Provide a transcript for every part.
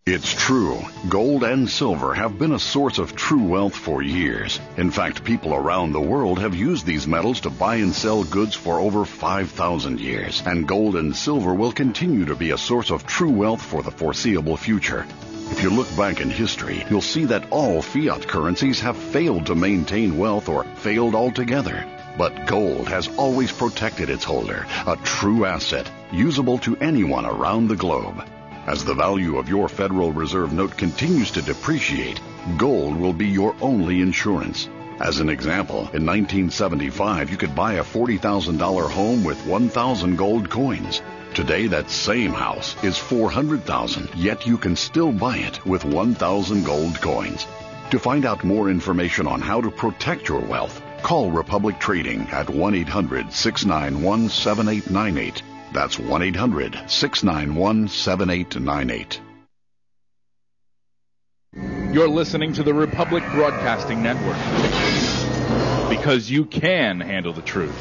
It's true. Gold and silver have been a source of true wealth for years. In fact, people around the world have used these metals to buy and sell goods for over 5,000 years. And gold and silver will continue to be a source of true wealth for the foreseeable future. If you look back in history, you'll see that all fiat currencies have failed to maintain wealth or failed altogether. But gold has always protected its holder, a true asset, usable to anyone around the globe. As the value of your Federal Reserve note continues to depreciate, gold will be your only insurance. As an example, in 1975, you could buy a $40,000 home with 1,000 gold coins. Today, that same house is $400,000, yet you can still buy it with 1,000 gold coins. To find out more information on how to protect your wealth, call Republic Trading at 1-800-691-7898. That's 1-800-691-7898. You're listening to the Republic Broadcasting Network, because you can handle the truth.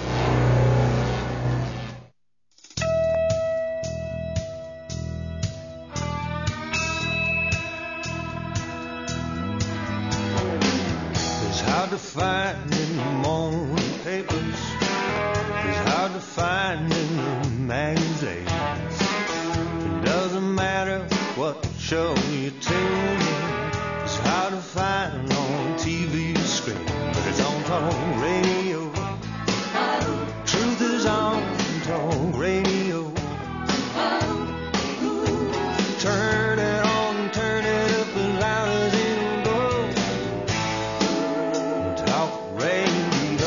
It's hard to find in the morning papers. It's hard to find in the magazines. It doesn't matter what show you tune in. It's hard to find on TV screen, but it's on talk radio. Truth is on talk radio. Turn it on, turn it up as loud as it'll go. Talk radio.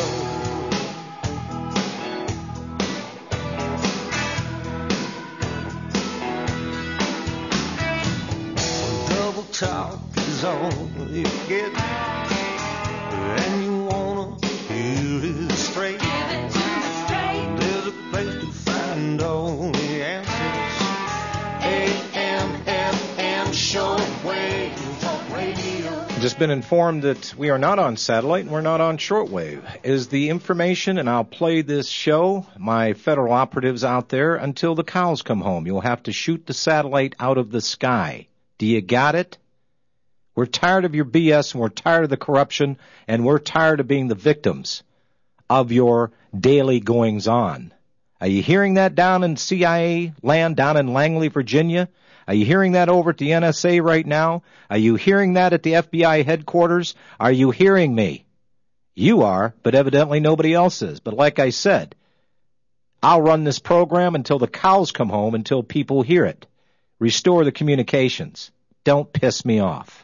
Double talk is all you get, and you wanna hear it straight. There's a place to find all the answers. AM, FM, shortwave, talk radio. Just been informed that we are not on satellite and we're not on shortwave. Is the information, and I'll play this show, my federal operatives out there, until the cows come home. You'll have to shoot the satellite out of the sky. Do you got it? We're tired of your BS, and we're tired of the corruption, and we're tired of being the victims of your daily goings-on. Are you hearing that down in CIA land, down in Langley, Virginia? Are you hearing that over at the NSA right now? Are you hearing that at the FBI headquarters? Are you hearing me? You are, but evidently nobody else is. But like I said, I'll run this program until the cows come home, until people hear it. Restore the communications. Don't piss me off.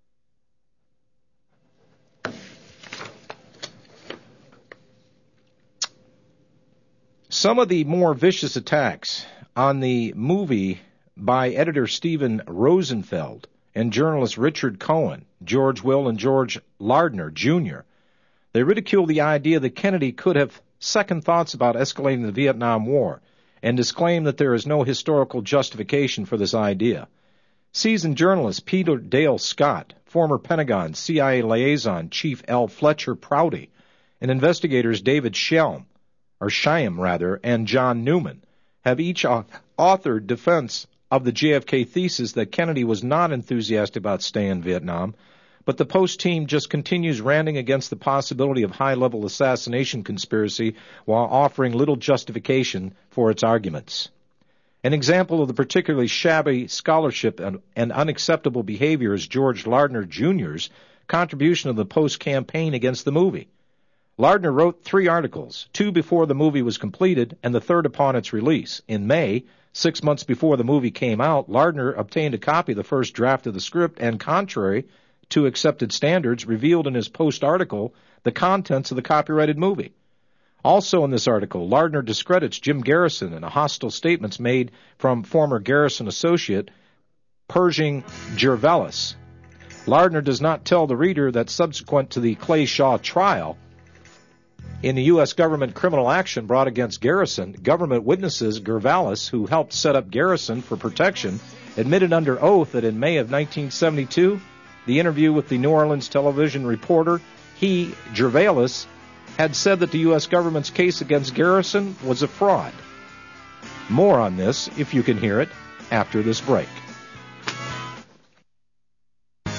Some of the more vicious attacks on the movie by editor Stephen Rosenfeld and journalist Richard Cohen, George Will and George Lardner, Jr., they ridicule the idea that Kennedy could have second thoughts about escalating the Vietnam War and disclaim that there is no historical justification for this idea. Seasoned journalist Peter Dale Scott, former Pentagon CIA liaison Chief L. Fletcher Prouty, and investigators David Shyam, and John Newman have each authored defense of the JFK thesis that Kennedy was not enthusiastic about staying in Vietnam, but the Post team just continues ranting against the possibility of high-level assassination conspiracy while offering little justification for its arguments. An example of the particularly shabby scholarship and unacceptable behavior is George Lardner Jr.'s contribution of the Post campaign against the movie. Lardner wrote 3 articles, 2 before the movie was completed and the third upon its release. In May, 6 months before the movie came out, Lardner obtained a copy of the first draft of the script and, contrary to accepted standards, revealed in his Post article the contents of the copyrighted movie. Also in this article, Lardner discredits Jim Garrison and hostile statements made from former Garrison associate Pershing Gervais. Lardner does not tell the reader that subsequent to the Clay Shaw trial, in the U.S. government criminal action brought against Garrison, government witnesses Gervais, who helped set up Garrison for protection, admitted under oath that in May of 1972, the interview with the New Orleans television reporter, Gervais, had said that the U.S. government's case against Garrison was a fraud. More on this, if you can hear it, after this break.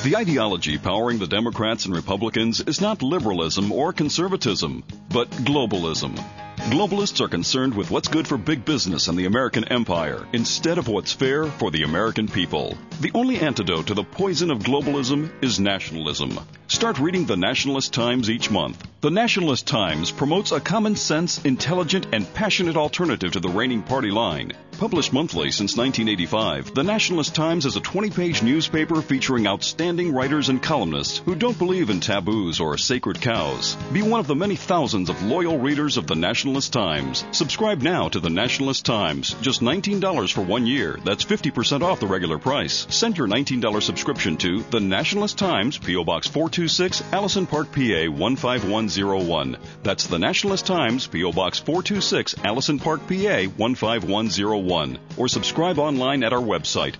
The ideology powering the Democrats and Republicans is not liberalism or conservatism, but globalism. Globalists are concerned with what's good for big business and the American empire instead of what's fair for the American people. The only antidote to the poison of globalism is nationalism. Start reading the Nationalist Times each month. The Nationalist Times promotes a common sense, intelligent, and passionate alternative to the reigning party line. Published monthly since 1985, the Nationalist Times is a 20-page newspaper featuring outstanding writers and columnists who don't believe in taboos or sacred cows. Be one of the many thousands of loyal readers of the Nationalist Times. Subscribe now to the Nationalist Times. Just $19 for 1 year. That's 50% off the regular price. Send your $19 subscription to the Nationalist Times, P.O. Box 426, Allison Park, PA 15101. That's the Nationalist Times, P.O. Box 426, Allison Park, PA 15101. Or subscribe online at our website,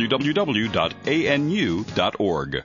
www.anu.org.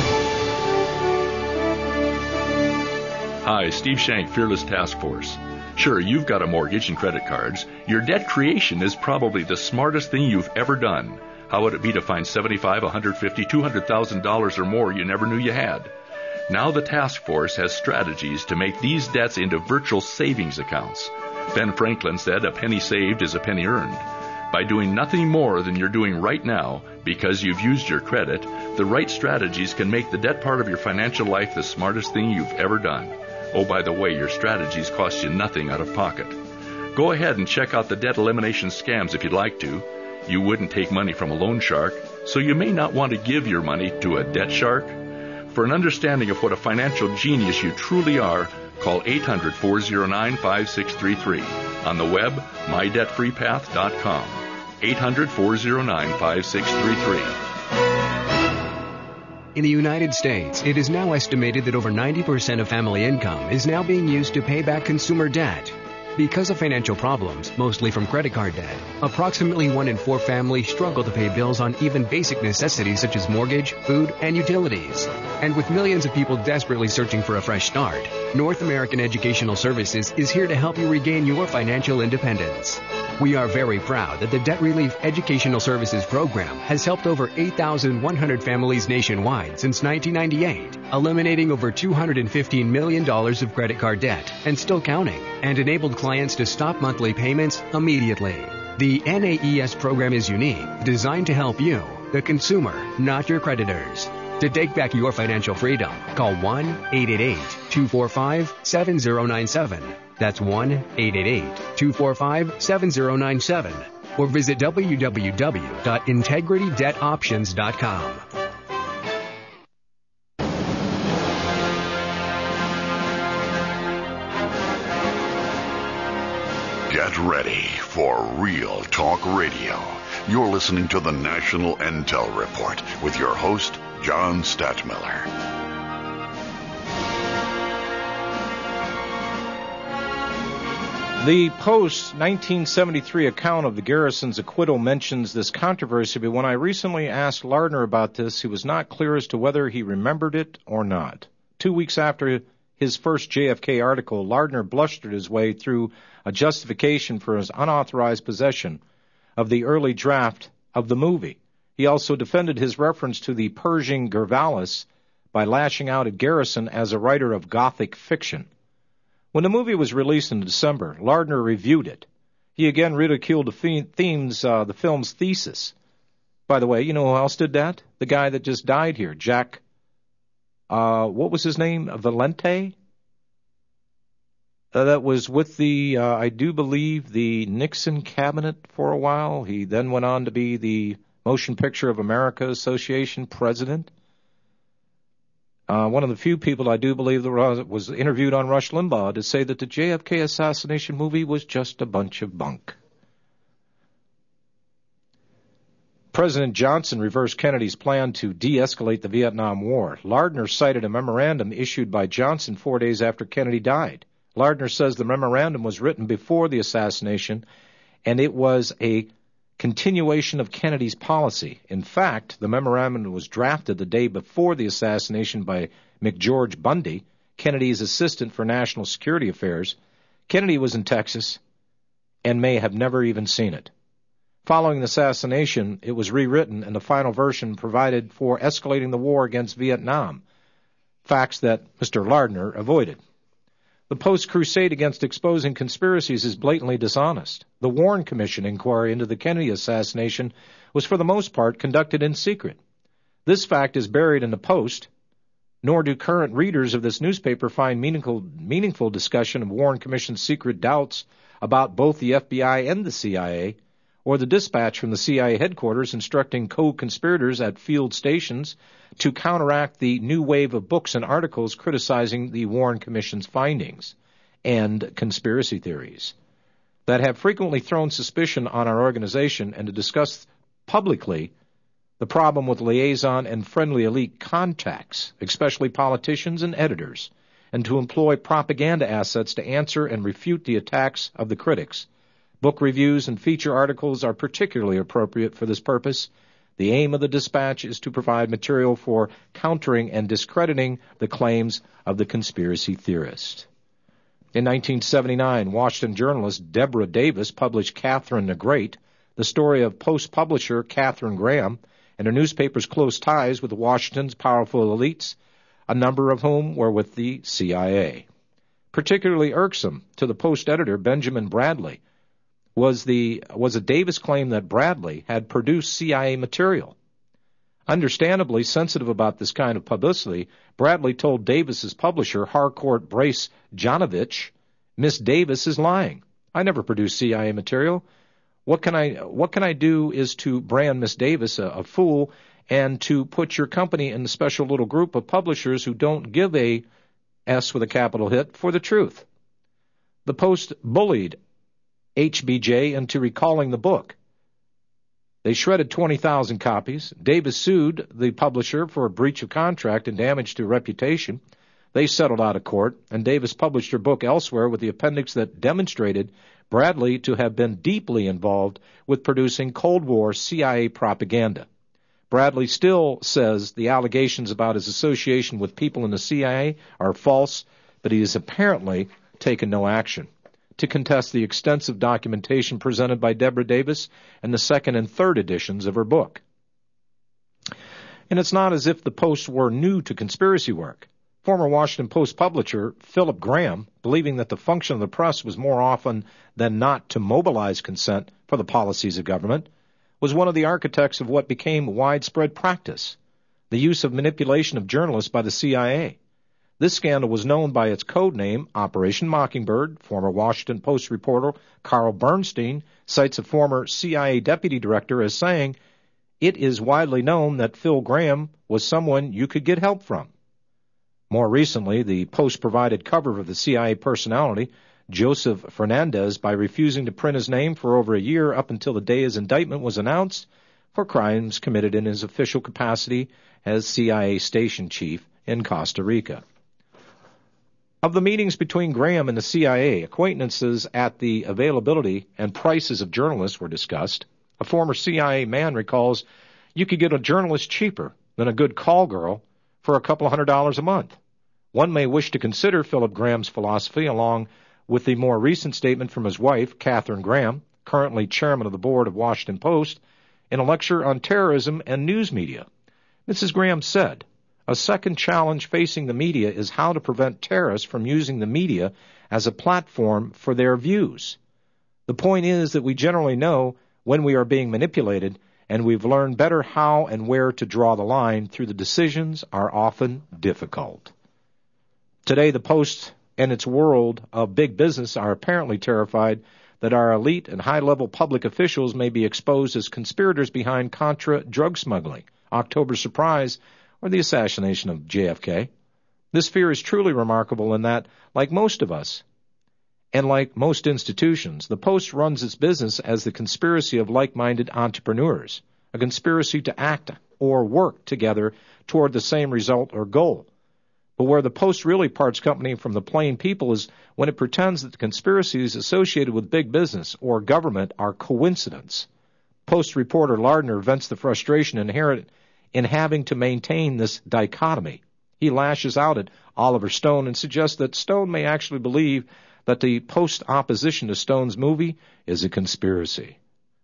Hi, Steve Shank, Fearless Task Force. Sure, you've got a mortgage and credit cards. Your debt creation is probably the smartest thing you've ever done. How would it be to find $75,000, $150,000, $200,000 or more you never knew you had? Now the task force has strategies to make these debts into virtual savings accounts. Ben Franklin said, "A penny saved is a penny earned." By doing nothing more than you're doing right now, because you've used your credit, the right strategies can make the debt part of your financial life the smartest thing you've ever done. Oh, by the way, your strategies cost you nothing out of pocket. Go ahead and check out the debt elimination scams if you'd like to. You wouldn't take money from a loan shark, so you may not want to give your money to a debt shark. For an understanding of what a financial genius you truly are, call 800-409-5633. On the web, mydebtfreepath.com. 800-409-5633. In the United States, it is now estimated that over 90% of family income is now being used to pay back consumer debt. Because of financial problems, mostly from credit card debt, approximately 1 in 4 families struggle to pay bills on even basic necessities such as mortgage, food, and utilities. And with millions of people desperately searching for a fresh start, North American Educational Services is here to help you regain your financial independence. We are very proud that the Debt Relief Educational Services Program has helped over 8,100 families nationwide since 1998, eliminating over $215 million of credit card debt and still counting, and enabled clients to stop monthly payments immediately. The NAES program is unique, designed to help you, the consumer, not your creditors. To take back your financial freedom, call 1-888-245-7097. That's 1-888-245-7097. Or visit www.integritydebtoptions.com. Get ready for Real Talk Radio. You're listening to the National Intel Report with your host, John Stadtmiller. The post-1973 account of the Garrison's acquittal mentions this controversy, but when I recently asked Lardner about this, he was not clear as to whether he remembered it or not. 2 weeks after his first JFK article, Lardner blustered his way through a justification for his unauthorized possession of the early draft of the movie. He also defended his reference to the Pershing Gervalis by lashing out at Garrison as a writer of Gothic fiction. When the movie was released in December, Lardner reviewed it. He again ridiculed the film's thesis. By the way, you know who else did that? The guy that just died here, Jack, what was his name? Valente? That was with the, I do believe, the Nixon cabinet for a while. He then went on to be the Motion Picture of America Association president. One of the few people I do believe that was interviewed on Rush Limbaugh to say that the JFK assassination movie was just a bunch of bunk. President Johnson reversed Kennedy's plan to de-escalate the Vietnam War. Lardner cited a memorandum issued by Johnson 4 days after Kennedy died. Lardner says the memorandum was written before the assassination, and it was a continuation of Kennedy's policy. In fact, the memorandum was drafted the day before the assassination by McGeorge Bundy, Kennedy's assistant for national security affairs. Kennedy was in Texas and may have never even seen it. Following the assassination, it was rewritten, and the final version provided for escalating the war against Vietnam, facts that Mr. Lardner avoided. The Post's crusade against exposing conspiracies is blatantly dishonest. The Warren Commission inquiry into the Kennedy assassination was for the most part conducted in secret. This fact is buried in the Post, nor do current readers of this newspaper find meaningful discussion of Warren Commission's secret doubts about both the FBI and the CIA, or the dispatch from the CIA headquarters instructing co-conspirators at field stations to counteract the new wave of books and articles criticizing the Warren Commission's findings and conspiracy theories that have frequently thrown suspicion on our organization, and to discuss publicly the problem with liaison and friendly elite contacts, especially politicians and editors, and to employ propaganda assets to answer and refute the attacks of the critics. Book reviews and feature articles are particularly appropriate for this purpose. The aim of the dispatch is to provide material for countering and discrediting the claims of the conspiracy theorist. In 1979, Washington journalist Deborah Davis published Catherine the Great, the story of Post publisher Katharine Graham and her newspaper's close ties with Washington's powerful elites, a number of whom were with the CIA. Particularly irksome to the Post editor Benjamin Bradley was a Davis claim that Bradley had produced CIA material. Understandably sensitive about this kind of publicity, Bradley told Davis's publisher, Harcourt Brace Janovich, "Miss Davis is lying. I never produced CIA material. What can I do is to brand Miss Davis a fool and to put your company in the special little group of publishers who don't give a S with a capital hit for the truth." The Post bullied HBJ into recalling the book. They shredded 20,000 copies. Davis sued the publisher for a breach of contract and damage to reputation. They settled out of court, and Davis published her book elsewhere with the appendix that demonstrated Bradley to have been deeply involved with producing Cold War CIA propaganda. Bradley still says the allegations about his association with people in the CIA are false, but he has apparently taken no action to contest the extensive documentation presented by Deborah Davis in the second and third editions of her book. And it's not as if the Post were new to conspiracy work. Former Washington Post publisher Philip Graham, believing that the function of the press was more often than not to mobilize consent for the policies of government, was one of the architects of what became widespread practice, the use of manipulation of journalists by the CIA. This scandal was known by its code name, Operation Mockingbird. Former Washington Post reporter Carl Bernstein cites a former CIA deputy director as saying, "It is widely known that Phil Graham was someone you could get help from." More recently, the Post provided cover of the CIA personality, Joseph Fernandez, by refusing to print his name for over a year up until the day his indictment was announced for crimes committed in his official capacity as CIA station chief in Costa Rica. Of the meetings between Graham and the CIA, acquaintances at the availability and prices of journalists were discussed. A former CIA man recalls, "You could get a journalist cheaper than a good call girl for a couple $100 a month." One may wish to consider Philip Graham's philosophy along with the more recent statement from his wife, Katharine Graham, currently chairman of the board of Washington Post, in a lecture on terrorism and news media. Mrs. Graham said, "A second challenge facing the media is how to prevent terrorists from using the media as a platform for their views. The point is that we generally know when we are being manipulated, and we've learned better how and where to draw the line through the decisions are often difficult." Today, the Post and its world of big business are apparently terrified that our elite and high-level public officials may be exposed as conspirators behind Contra drug smuggling, October surprise, or the assassination of JFK. This fear is truly remarkable in that, like most of us, and like most institutions, the Post runs its business as the conspiracy of like-minded entrepreneurs, a conspiracy to act or work together toward the same result or goal. But where the Post really parts company from the plain people is when it pretends that the conspiracies associated with big business or government are coincidence. Post reporter Lardner vents the frustration inherent in having to maintain this dichotomy. He lashes out at Oliver Stone and suggests that Stone may actually believe that the Post opposition to Stone's movie is a conspiracy.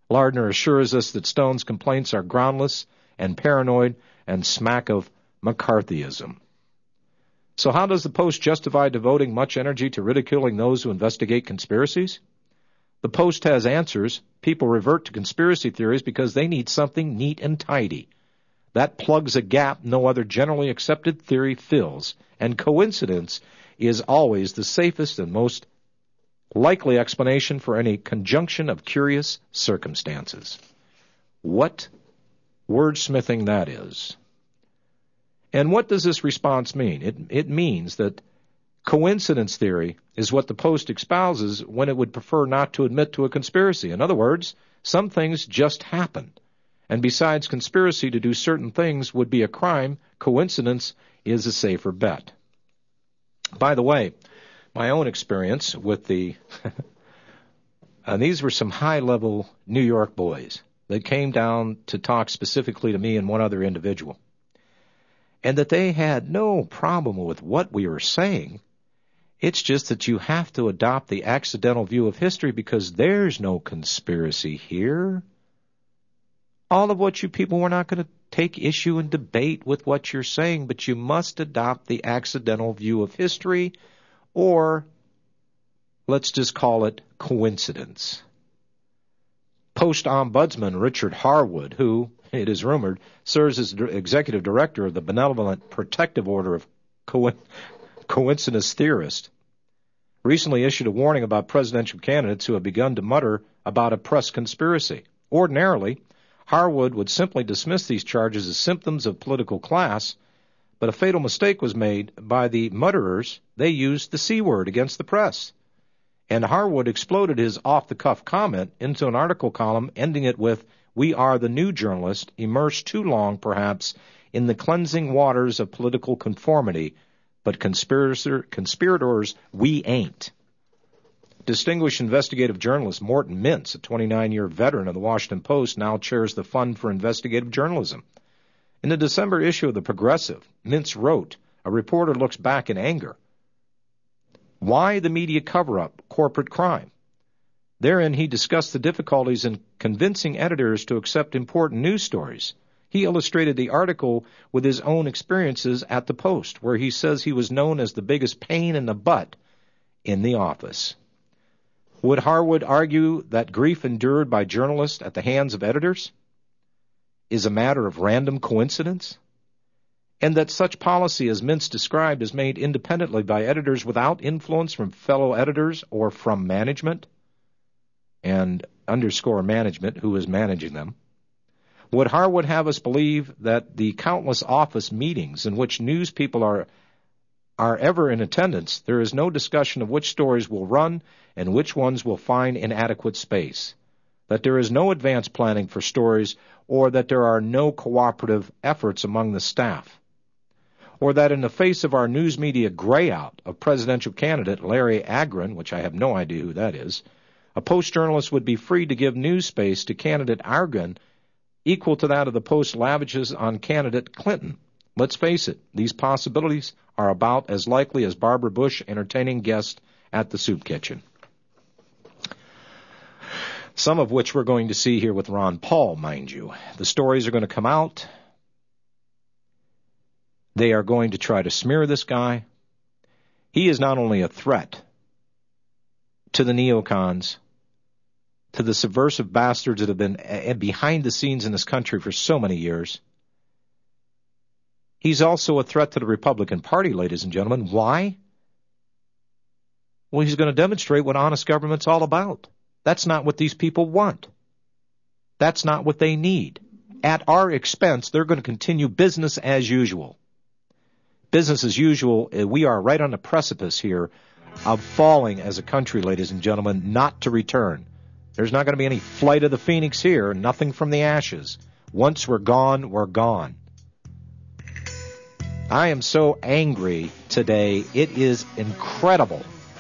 Lardner assures us that Stone's complaints are groundless and paranoid and smack of McCarthyism. So how does the Post justify devoting much energy to ridiculing those who investigate conspiracies? The Post has answers. People revert to conspiracy theories because they need something neat and tidy. That plugs a gap no other generally accepted theory fills, and coincidence is always the safest and most likely explanation for any conjunction of curious circumstances. What wordsmithing that is. And what does this response mean? It means that coincidence theory is what the Post espouses when it would prefer not to admit to a conspiracy. In other words, some things just happen. And besides conspiracy to do certain things would be a crime, coincidence is a safer bet. By the way, my own experience with and these were some high-level New York boys that came down to talk specifically to me and one other individual, and that they had no problem with what we were saying. It's just that you have to adopt the accidental view of history because there's no conspiracy here. All of what you people were not going to take issue and debate with what you're saying, but you must adopt the accidental view of history, or let's just call it coincidence. Post Ombudsman Richard Harwood, who, it is rumored, serves as executive director of the Benevolent Protective Order of Coincidence Theorists, recently issued a warning about presidential candidates who have begun to mutter about a press conspiracy. Ordinarily, Harwood would simply dismiss these charges as symptoms of political class, but a fatal mistake was made by the mutterers. They used the C word against the press. And Harwood exploded his off-the-cuff comment into an article column, ending it with, "We are the new journalist, immersed too long, perhaps, in the cleansing waters of political conformity, but conspirators, we ain't." Distinguished investigative journalist Morton Mintz, a 29-year veteran of the Washington Post, now chairs the Fund for Investigative Journalism. In the December issue of The Progressive, Mintz wrote, "A reporter looks back in anger. Why the media cover-up corporate crime?" Therein he discussed the difficulties in convincing editors to accept important news stories. He illustrated the article with his own experiences at the Post, where he says he was known as the biggest pain in the butt in the office. Would Harwood argue that grief endured by journalists at the hands of editors is a matter of random coincidence? And that such policy as Mintz described is made independently by editors without influence from fellow editors or from management, and underscore management, who is managing them? Would Harwood have us believe that the countless office meetings in which news people are ever in attendance, there is no discussion of which stories will run and which ones will find inadequate space, that there is no advance planning for stories, or that there are no cooperative efforts among the staff, or that in the face of our news media grayout of presidential candidate Larry Agron, which I have no idea who that is, a Post journalist would be free to give news space to candidate Agron equal to that of the Post lavishes on candidate Clinton. Let's face it, these possibilities are about as likely as Barbara Bush entertaining guests at the soup kitchen. Some of which we're going to see here with Ron Paul, mind you. The stories are going to come out. They are going to try to smear this guy. He is not only a threat to the neocons, to the subversive bastards that have been behind the scenes in this country for so many years. He's also a threat to the Republican Party, ladies and gentlemen. Why? Well, he's going to demonstrate what honest government's all about. That's not what these people want. That's not what they need. At our expense, they're going to continue business as usual. Business as usual, we are right on the precipice here of falling as a country, ladies and gentlemen, not to return. There's not going to be any flight of the phoenix here, nothing from the ashes. Once we're gone, we're gone. I am so angry today. It is incredible.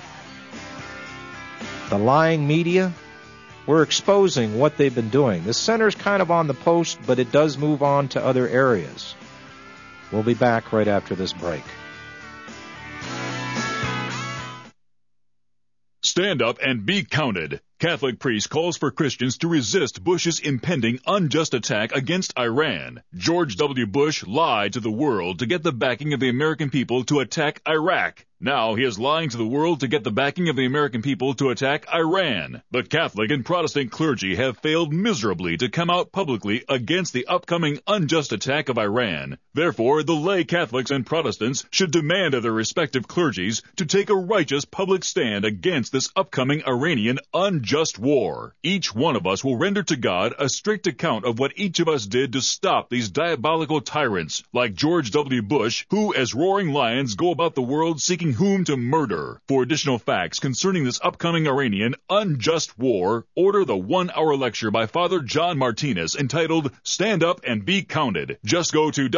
The lying media, we're exposing what they've been doing. The center's kind of on the Post, but it does move on to other areas. We'll be back right after this break. Stand up and be counted. Catholic priest calls for Christians to resist Bush's impending unjust attack against Iran. George W. Bush lied to the world to get the backing of the American people to attack Iraq. Now he is lying to the world to get the backing of the American people to attack Iran. The Catholic and Protestant clergy have failed miserably to come out publicly against the upcoming unjust attack of Iran. Therefore, the lay Catholics and Protestants should demand of their respective clergies to take a righteous public stand against this upcoming Iranian unjust war. Each one of us will render to God a strict account of what each of us did to stop these diabolical tyrants, like George W. Bush, who, as roaring lions, go about the world seeking whom to murder. For additional facts concerning this upcoming Iranian unjust war, order the 1-hour lecture by Father John Martinez entitled Stand Up and Be Counted. Just go to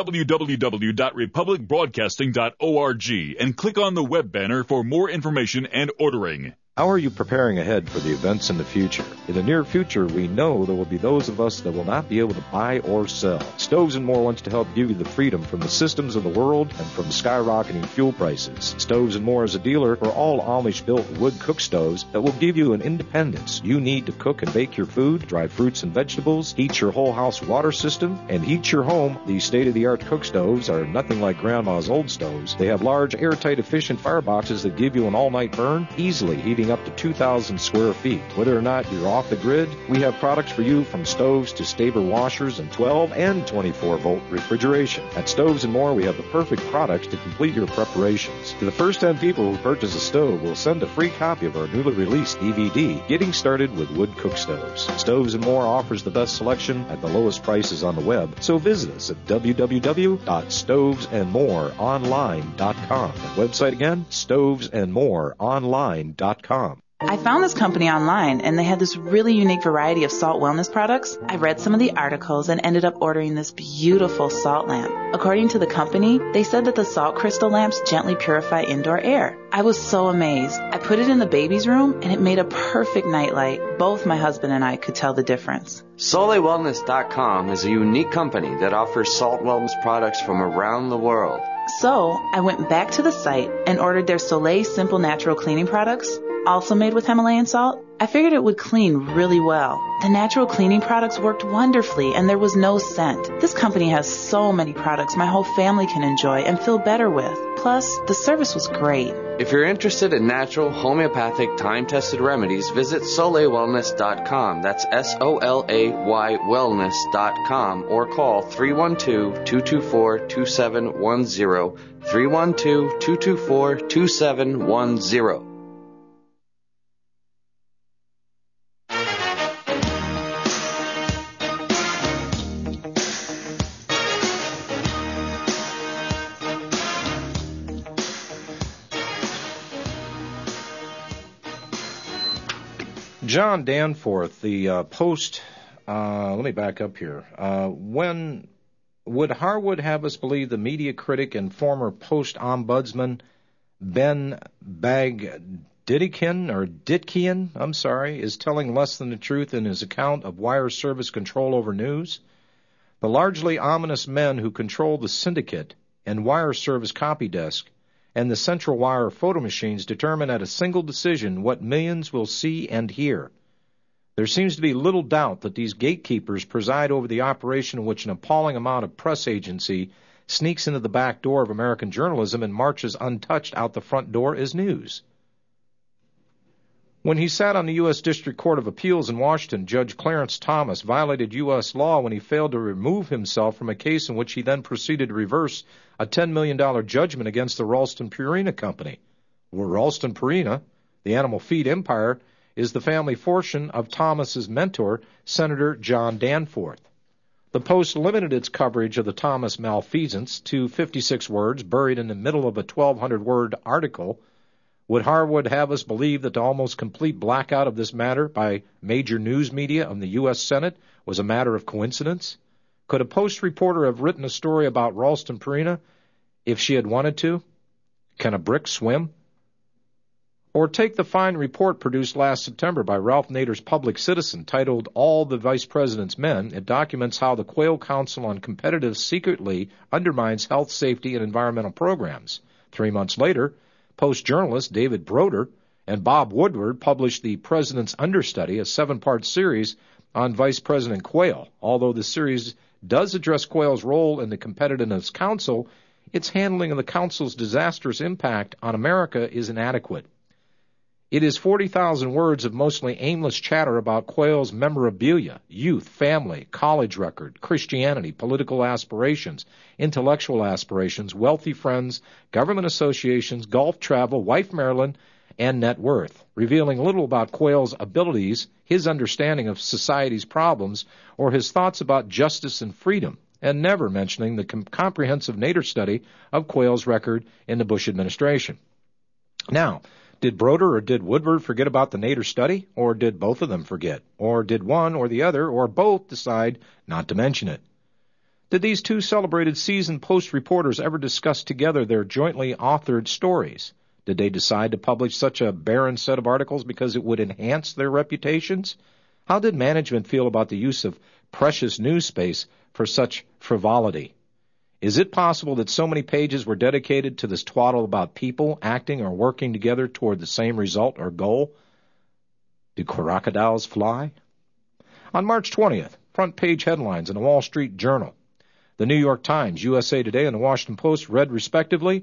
www.republicbroadcasting.org and click on the web banner for more information and ordering. How are you preparing ahead for the events in the future? In the near future, we know there will be those of us that will not be able to buy or sell. Stoves & More wants to help give you the freedom from the systems of the world and from skyrocketing fuel prices. Stoves & More is a dealer for all Amish-built wood cook stoves that will give you an independence you need to cook and bake your food, dry fruits and vegetables, heat your whole house water system, and heat your home. These state-of-the-art cook stoves are nothing like Grandma's old stoves. They have large, airtight, efficient fireboxes that give you an all-night burn, easily heating up to 2,000 square feet. Whether or not you're off the grid, we have products for you from stoves to Staber washers and 12 and 24-volt refrigeration. At Stoves & More, we have the perfect products to complete your preparations. To the first 10 people who purchase a stove, we'll send a free copy of our newly released DVD, Getting Started with Wood Cook Stoves. Stoves & More offers the best selection at the lowest prices on the web, so visit us at www.stovesandmoreonline.com. The website again, stovesandmoreonline.com. I found this company online, and they had this really unique variety of salt wellness products. I read some of the articles and ended up ordering this beautiful salt lamp. According to the company, they said that the salt crystal lamps gently purify indoor air. I was so amazed. I put it in the baby's room, and it made a perfect nightlight. Both my husband and I could tell the difference. SoleilWellness.com is a unique company that offers salt wellness products from around the world. So I went back to the site and ordered their Soleil Simple Natural Cleaning products, also made with Himalayan salt. I figured it would clean really well. The natural cleaning products worked wonderfully, and there was no scent. This company has so many products my whole family can enjoy and feel better with. Plus, the service was great. If you're interested in natural, homeopathic, time-tested remedies, visit SoleilWellness.com. That's SOLAY wellness.com, or call 312-224-2710, 312-224-2710. John Danforth, the Post, let me back up here. When would Harwood have us believe the media critic and former Post ombudsman Ben Ditkian, is telling less than the truth in his account of wire service control over news? The largely ominous men who control the syndicate and wire service copy desk and the central wire photo machines determine at a single decision what millions will see and hear. There seems to be little doubt that these gatekeepers preside over the operation in which an appalling amount of press agency sneaks into the back door of American journalism and marches untouched out the front door as news. When he sat on the U.S. District Court of Appeals in Washington, Judge Clarence Thomas violated U.S. law when he failed to remove himself from a case in which he then proceeded to reverse a $10 million judgment against the Ralston Purina Company. Well, Ralston Purina, the animal feed empire, is the family fortune of Thomas's mentor, Senator John Danforth. The Post limited its coverage of the Thomas malfeasance to 56 words buried in the middle of a 1,200-word article. Would Harwood have us believe that the almost complete blackout of this matter by major news media of the U.S. Senate was a matter of coincidence? Could a Post reporter have written a story about Ralston Purina if she had wanted to? Can a brick swim? Or take the fine report produced last September by Ralph Nader's Public Citizen titled All the Vice President's Men. It documents how the Quail Council on Competitive secretly undermines health, safety, and environmental programs. 3 months later, Post journalist David Broder And Bob Woodward published the President's Understudy, a 7-part series on Vice President Quayle. Although the series does address Quayle's role in the Competitiveness Council, its handling of the Council's disastrous impact on America is inadequate. It is 40,000 words of mostly aimless chatter about Quayle's memorabilia, youth, family, college record, Christianity, political aspirations, intellectual aspirations, wealthy friends, government associations, golf travel, wife Marilyn, and net worth, revealing little about Quayle's abilities, his understanding of society's problems, or his thoughts about justice and freedom, and never mentioning the comprehensive Nader study of Quayle's record in the Bush administration. Now, did Broder or did Woodward forget about the Nader study, or did both of them forget? Or did one or the other or both decide not to mention it? Did these two celebrated seasoned Post reporters ever discuss together their jointly authored stories? Did they decide to publish such a barren set of articles because it would enhance their reputations? How did management feel about the use of precious news space for such frivolity? Is it possible that so many pages were dedicated to this twaddle about people acting or working together toward the same result or goal? Do crocodiles fly? On March 20th, front page headlines in the Wall Street Journal, the New York Times, USA Today, and the Washington Post read respectively,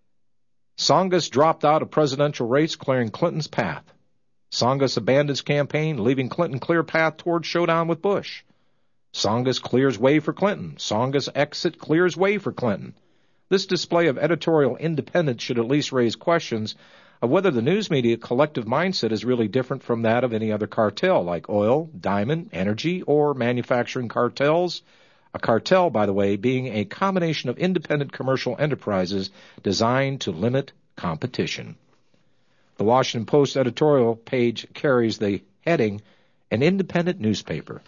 Tsongas dropped out of presidential race, clearing Clinton's path. Tsongas abandons campaign, leaving Clinton clear path toward showdown with Bush. Tsongas clears way for Clinton. Tsongas exit clears way for Clinton. This display of editorial independence should at least raise questions of whether the news media collective mindset is really different from that of any other cartel, like oil, diamond, energy, or manufacturing cartels. A cartel, by the way, being a combination of independent commercial enterprises designed to limit competition. The Washington Post editorial page carries the heading, An Independent Newspaper.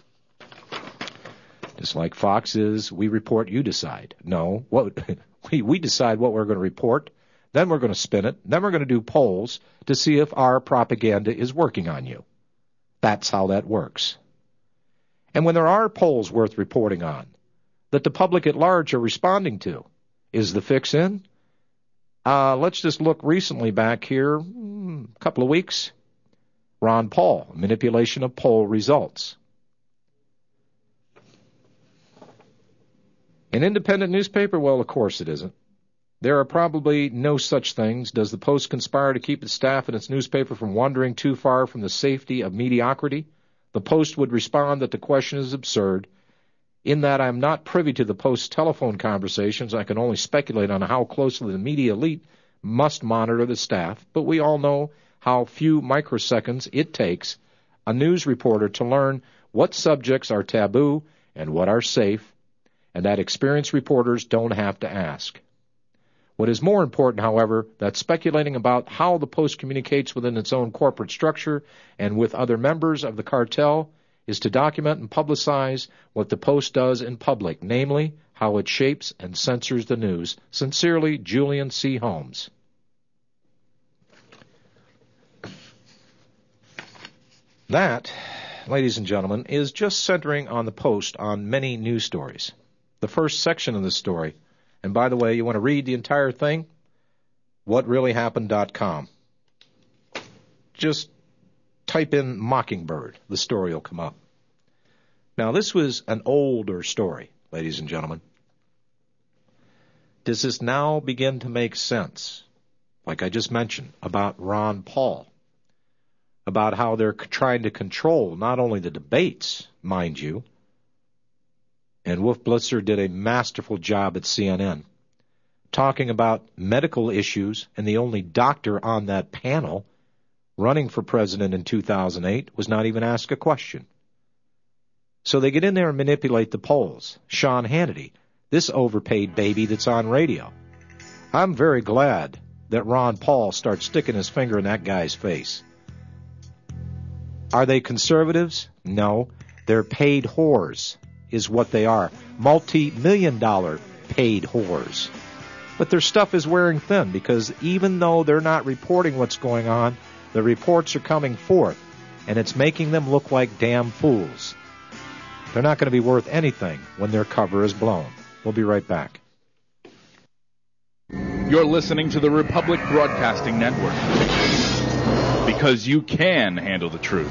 Just like Fox is, we report, you decide. No, we decide what we're going to report, then we're going to spin it, then we're going to do polls to see if our propaganda is working on you. That's how that works. And when there are polls worth reporting on, that the public at large are responding to, is the fix in? Let's just look recently back here, a couple of weeks. Ron Paul, manipulation of poll results. An independent newspaper? Well, of course it isn't. There are probably no such things. Does the Post conspire to keep its staff and its newspaper from wandering too far from the safety of mediocrity? The Post would respond that the question is absurd. In that I am not privy to the Post's telephone conversations, I can only speculate on how closely the media elite must monitor the staff, but we all know how few microseconds it takes a news reporter to learn what subjects are taboo and what are safe, and that experienced reporters don't have to ask. What is more important, however, that speculating about how the Post communicates within its own corporate structure and with other members of the cartel is to document and publicize what the Post does in public, namely, how it shapes and censors the news. Sincerely, Julian C. Holmes. That, ladies and gentlemen, is just centering on the Post on many news stories. The first section of the story, and by the way, you want to read the entire thing? WhatReallyHappened.com. Just type in Mockingbird. The story will come up. Now, this was an older story, ladies and gentlemen. Does this now begin to make sense? Like I just mentioned, about Ron Paul. About how they're trying to control not only the debates, mind you, and Wolf Blitzer did a masterful job at CNN, talking about medical issues, and the only doctor on that panel running for president in 2008 was not even asked a question. So they get in there and manipulate the polls. Sean Hannity, this overpaid baby that's on radio. I'm very glad that Ron Paul starts sticking his finger in that guy's face. Are they conservatives? No. They're paid whores, is what they are. Multi-million-dollar paid whores. But their stuff is wearing thin because even though they're not reporting what's going on, the reports are coming forth, and it's making them look like damn fools. They're not going to be worth anything when their cover is blown. We'll be right back. You're listening to the Republic Broadcasting Network. Because you can handle the truth.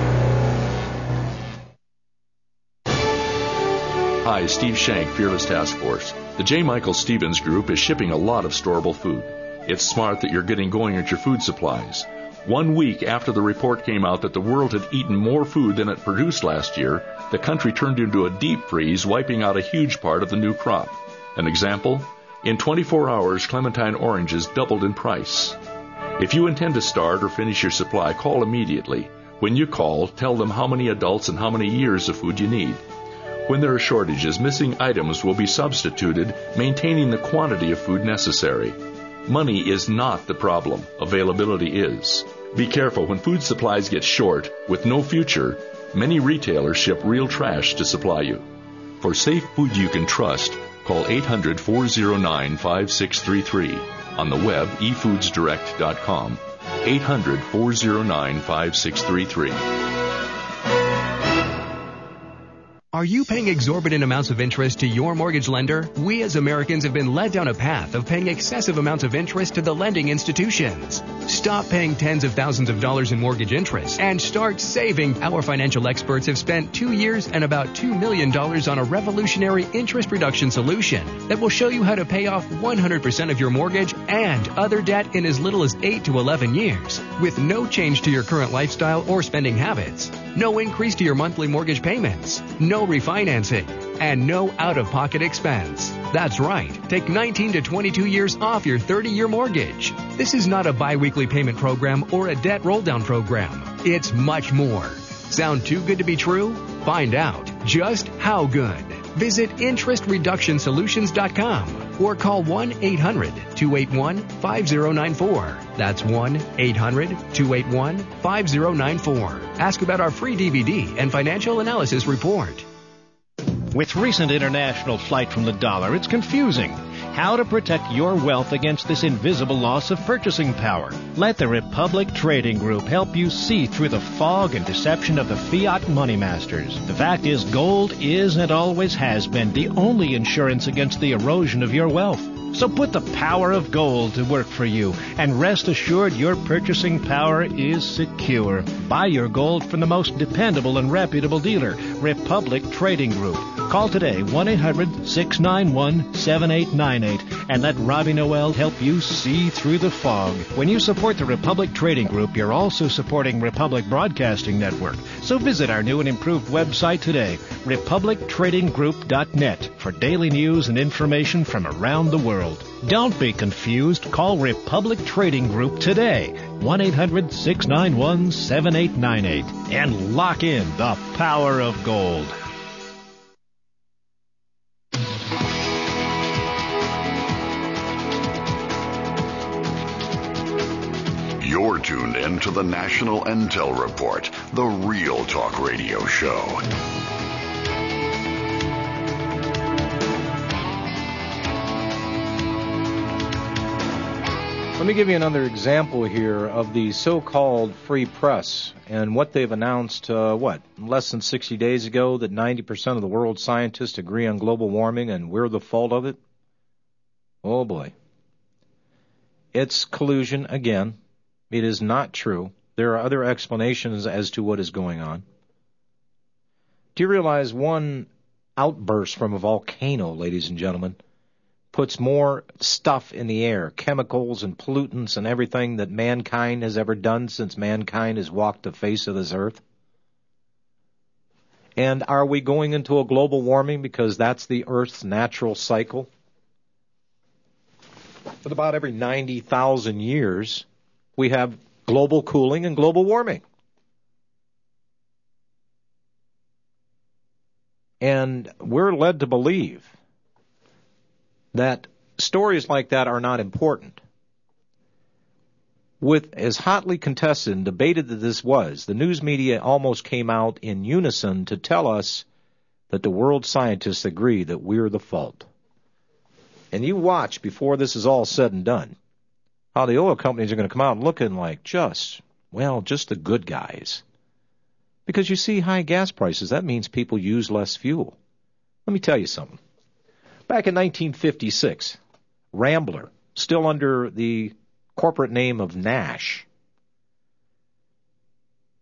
Hi, Steve Shank, Fearless Task Force. The J. Michael Stevens Group is shipping a lot of storable food. It's smart that you're getting going at your food supplies. 1 week after the report came out that the world had eaten more food than it produced last year, the country turned into a deep freeze, wiping out a huge part of the new crop. An example? In 24 hours, clementine oranges doubled in price. If you intend to start or finish your supply, call immediately. When you call, tell them how many adults and how many years of food you need. When there are shortages, missing items will be substituted, maintaining the quantity of food necessary. Money is not the problem. Availability is. Be careful when food supplies get short, with no future. Many retailers ship real trash to supply you. For safe food you can trust, call 800-409-5633. On the web, efoodsdirect.com. 800-409-5633. Are you paying exorbitant amounts of interest to your mortgage lender? We as Americans have been led down a path of paying excessive amounts of interest to the lending institutions. Stop paying tens of thousands of dollars in mortgage interest and start saving. Our financial experts have spent 2 years and about $2 million on a revolutionary interest reduction solution that will show you how to pay off 100% of your mortgage and other debt in as little as 8 to 11 years with no change to your current lifestyle or spending habits. No increase to your monthly mortgage payments. No refinancing. And no out-of-pocket expense. That's right. Take 19 to 22 years off your 30-year mortgage. This is not a bi-weekly payment program or a debt roll-down program. It's much more. Sound too good to be true? Find out just how good. Visit interestreductionsolutions.com or call 1-800-281-5094. That's 1-800-281-5094. Ask about our free DVD and financial analysis report. With recent international flight from the dollar, it's confusing. How to protect your wealth against this invisible loss of purchasing power. Let the Republic Trading Group help you see through the fog and deception of the fiat money masters. The fact is, gold is and always has been the only insurance against the erosion of your wealth. So put the power of gold to work for you and rest assured your purchasing power is secure. Buy your gold from the most dependable and reputable dealer, Republic Trading Group. Call today 1-800-691-7898 and let Robbie Noel help you see through the fog. When you support the Republic Trading Group, you're also supporting Republic Broadcasting Network. So visit our new and improved website today, republictradinggroup.net, for daily news and information from around the world. Don't be confused. Call Republic Trading Group today, 1-800-691-7898, and lock in the power of gold. You're tuned in to the National Intel Report, the Real Talk Radio Show. Let me give you another example here of the so-called free press and what they've announced, less than 60 days ago, that 90% of the world's scientists agree on global warming and we're the fault of it. Oh, boy. It's collusion again. It is not true. There are other explanations as to what is going on. Do you realize one outburst from a volcano, ladies and gentlemen, puts more stuff in the air, chemicals and pollutants and everything that mankind has ever done since mankind has walked the face of this earth? And are we going into a global warming because that's the Earth's natural cycle? But about every 90,000 years, we have global cooling and global warming. And we're led to believe that stories like that are not important. With as hotly contested and debated that this was, the news media almost came out in unison to tell us that the world scientists agree that we're the fault. And you watch, before this is all said and done, how the oil companies are going to come out looking like just the good guys. Because you see high gas prices, that means people use less fuel. Let me tell you something. Back in 1956, Rambler, still under the corporate name of Nash,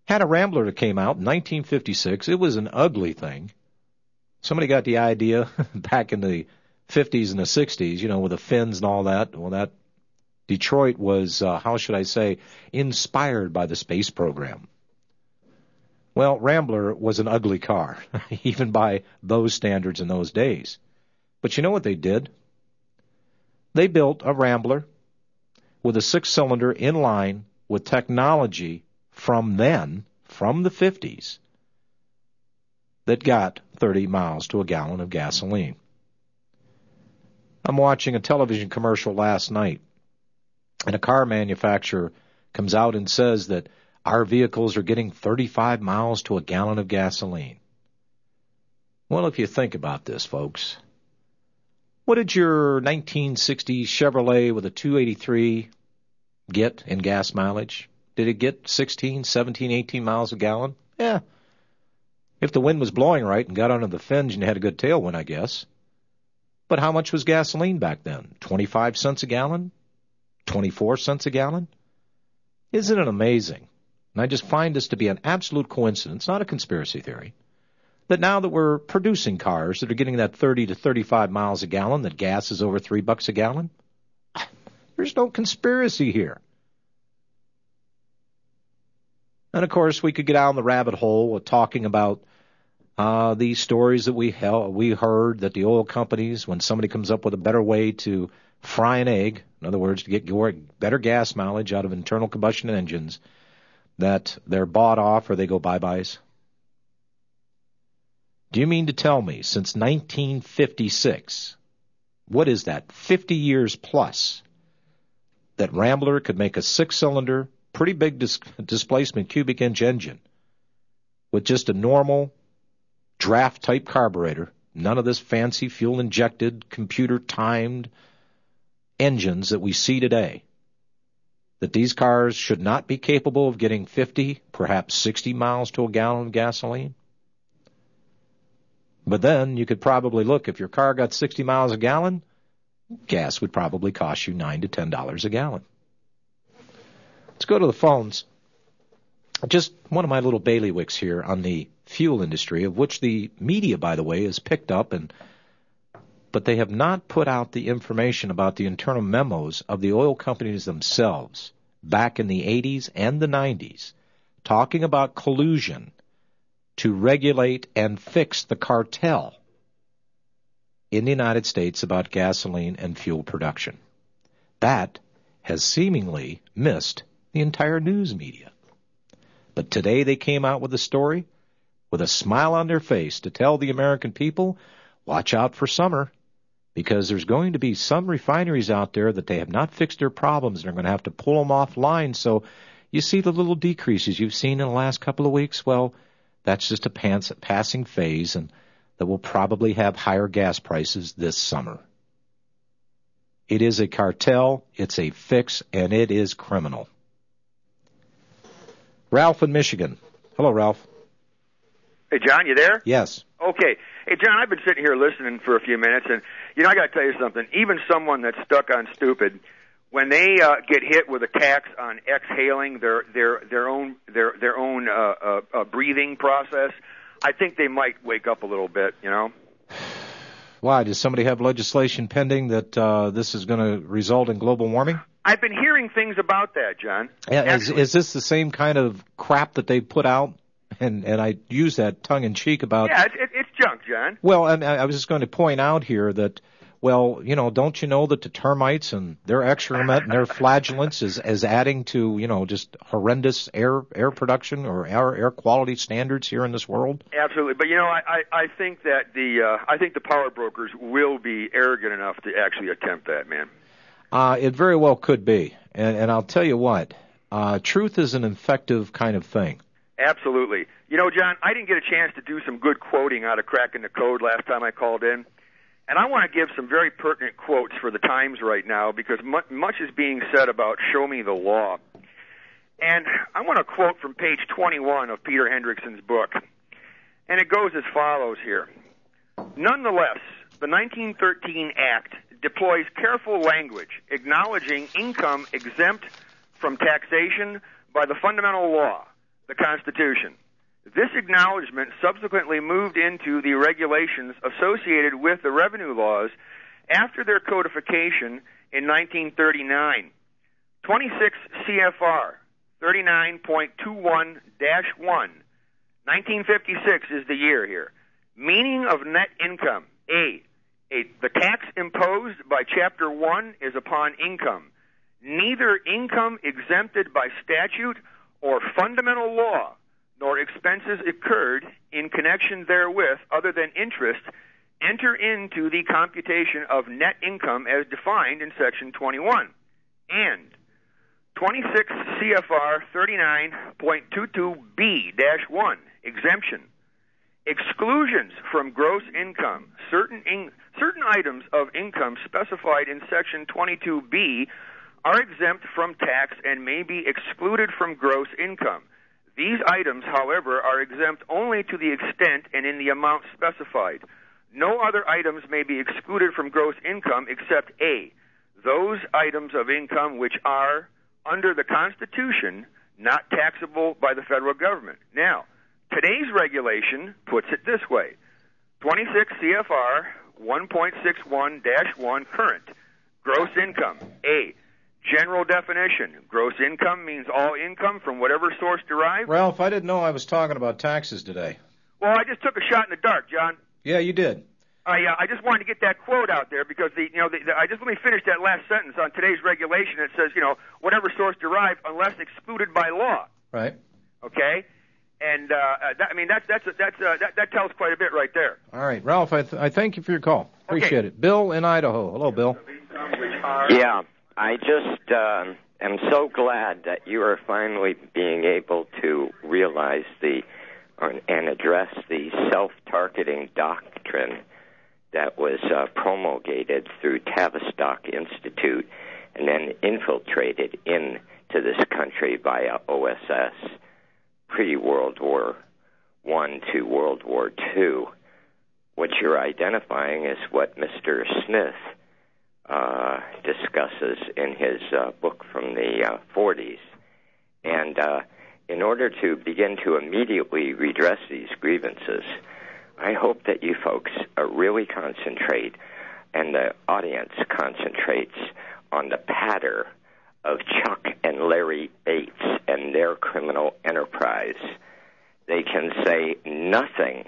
Had a Rambler that came out in 1956. It was an ugly thing. Somebody got the idea back in the 50s and the 60s, you know, with the fins and all that. Well, that Detroit was, how should I say, inspired by the space program. Well, Rambler was an ugly car, even by those standards in those days. But you know what they did? They built a Rambler with a 6-cylinder in line with technology from then, from the 50s, that got 30 miles to a gallon of gasoline. I'm watching a television commercial last night, and a car manufacturer comes out and says that our vehicles are getting 35 miles to a gallon of gasoline. Well, if you think about this, folks, what did your 1960 Chevrolet with a 283 get in gas mileage? Did it get 16, 17, 18 miles a gallon? Yeah. If the wind was blowing right and got under the fins and you had a good tailwind, I guess. But how much was gasoline back then? 25 cents a gallon? 24 cents a gallon? Isn't it amazing? And I just find this to be an absolute coincidence, not a conspiracy theory, that now that we're producing cars that are getting that 30 to 35 miles a gallon, that gas is over $3 a gallon, there's no conspiracy here. And, of course, we could get out on the rabbit hole talking about these stories that we heard that the oil companies, when somebody comes up with a better way to fry an egg, in other words, to get better gas mileage out of internal combustion engines, that they're bought off or they go bye-byes. Do you mean to tell me since 1956, what is that, 50 years plus, that Rambler could make a 6-cylinder, pretty big displacement cubic inch engine with just a normal draft-type carburetor, none of this fancy fuel-injected, computer-timed engines that we see today, that these cars should not be capable of getting 50, perhaps 60 miles to a gallon of gasoline? But then you could probably look, if your car got 60 miles a gallon, gas would probably cost you $9 to $10 a gallon. Let's go to the phones. Just one of my little bailiwicks here on the fuel industry, of which the media, by the way, has picked up, but they have not put out the information about the internal memos of the oil companies themselves back in the 80s and the 90s, talking about collusion to regulate and fix the cartel in the United States about gasoline and fuel production. That has seemingly missed the entire news media. But today they came out with a story with a smile on their face to tell the American people, watch out for summer, because there's going to be some refineries out there that they have not fixed their problems and are going to have to pull them offline. So you see the little decreases you've seen in the last couple of weeks? Well, that's just a passing phase, and that will probably have higher gas prices this summer. It is a cartel, it's a fix, and it is criminal. Ralph in Michigan. Hello, Ralph. Hey, John, you there? Yes. Okay. Hey, John, I've been sitting here listening for a few minutes, and, you know, I got to tell you something. Even someone that's stuck on stupid, when they get hit with a tax on exhaling their own breathing process, I think they might wake up a little bit, you know? Why? Does somebody have legislation pending that this is going to result in global warming? I've been hearing things about that, John. Yeah, is this the same kind of crap that they put out? And I use that tongue-in-cheek about... Yeah, it's junk, John. Well, and I was just going to point out here that, well, you know, don't you know that the termites and their excrement and their flagellants is adding to, you know, just horrendous air production or air quality standards here in this world? Absolutely. But, you know, I think that the power brokers will be arrogant enough to actually attempt that, man. It very well could be. And I'll tell you what, truth is an effective kind of thing. Absolutely. You know, John, I didn't get a chance to do some good quoting out of Cracking the Code last time I called in. And I want to give some very pertinent quotes for the times right now, because much is being said about show me the law. And I want to quote from page 21 of Peter Hendrickson's book. And it goes as follows here. Nonetheless, the 1913 Act deploys careful language acknowledging income exempt from taxation by the fundamental law, the Constitution. This acknowledgement subsequently moved into the regulations associated with the revenue laws after their codification in 1939. 26 CFR 39.21-1, 1956 is the year here. Meaning of net income. A. The tax imposed by Chapter 1 is upon income. Neither income exempted by statute or fundamental law, nor expenses incurred in connection therewith other than interest, enter into the computation of net income as defined in Section 21. And 26 CFR 39.22B-1, exemption. Exclusions from gross income. Certain items of income specified in Section 22B are exempt from tax and may be excluded from gross income. These items, however, are exempt only to the extent and in the amount specified. No other items may be excluded from gross income except A, those items of income which are, under the Constitution, not taxable by the federal government. Now, today's regulation puts it this way. 26 CFR 1.61-1, current. Gross income. A, general definition. Gross income means all income from whatever source derived. Ralph, I didn't know I was talking about taxes today. Well, I just took a shot in the dark, John. Yeah, you did. I just wanted to get that quote out there because let me finish that last sentence on today's regulation. It says, whatever source derived unless excluded by law. Right. Okay. And that tells quite a bit right there. All right, Ralph, I thank you for your call. Appreciate it. Bill in Idaho. Hello, Bill. Yeah, I just am so glad that you are finally being able to realize and address the self-targeting doctrine that was promulgated through Tavistock Institute and then infiltrated into this country via OSS pre-World War I to World War II. What you're identifying is what Mr. Smith discusses in his book from the 40s. And in order to begin to immediately redress these grievances, I hope that you folks really concentrate, and the audience concentrates, on the patter of Chuck and Larry Bates and their criminal enterprise. They can say nothing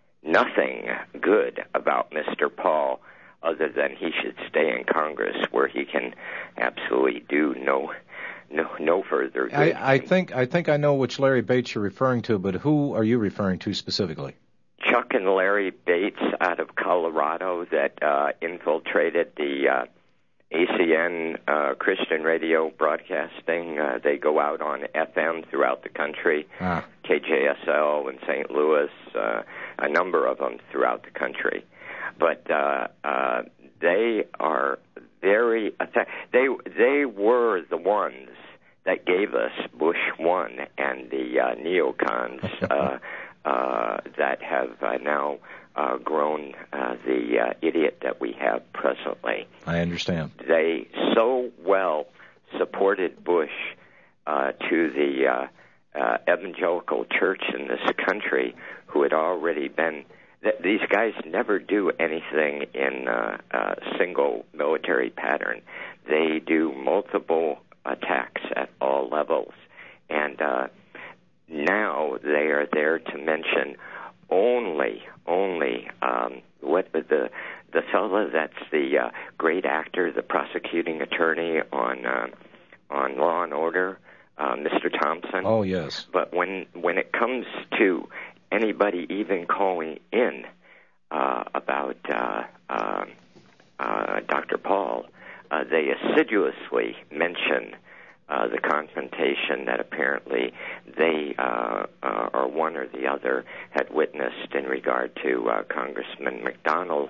good about Mr. Paul other than he should stay in Congress where he can absolutely do no further good. I think I know which Larry Bates you're referring to, but who are you referring to specifically? Chuck and Larry Bates out of Colorado that infiltrated the ACN Christian radio broadcasting. They go out on FM throughout the country, KJSL in St. Louis, a number of them throughout the country. But they are very they were the ones that gave us Bush 1 and the neocons that have now grown the idiot that we have presently. I understand. They so well supported Bush to the evangelical church in this country, who had already been. These guys never do anything in a single military pattern. They do multiple attacks at all levels. And now they are there to mention only what the fellow that's the great actor, the prosecuting attorney on Law and Order, Mr. Thompson. Oh, yes. But when it comes to anybody even calling in about Dr. Paul, they assiduously mention the confrontation that apparently they or one or the other had witnessed in regard to Congressman McDonald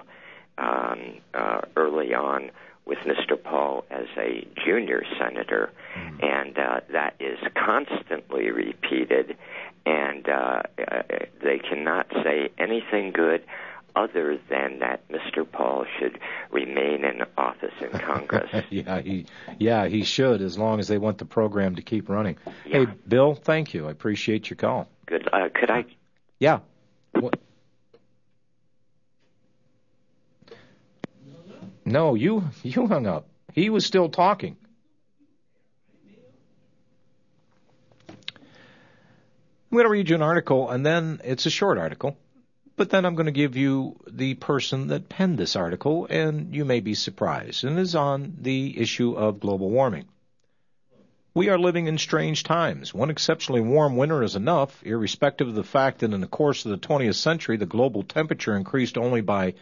early on with Mr. Paul as a junior senator, and that is constantly repeated, and they cannot say anything good other than that Mr. Paul should remain in office in Congress. He should, as long as they want the program to keep running. Yeah. Hey, Bill, thank you. I appreciate your call. Good. Could I? Yeah. No, you hung up. He was still talking. I'm going to read you an article, and then it's a short article, but then I'm going to give you the person that penned this article, and you may be surprised, and it is on the issue of global warming. We are living in strange times. One exceptionally warm winter is enough, irrespective of the fact that in the course of the 20th century, the global temperature increased only by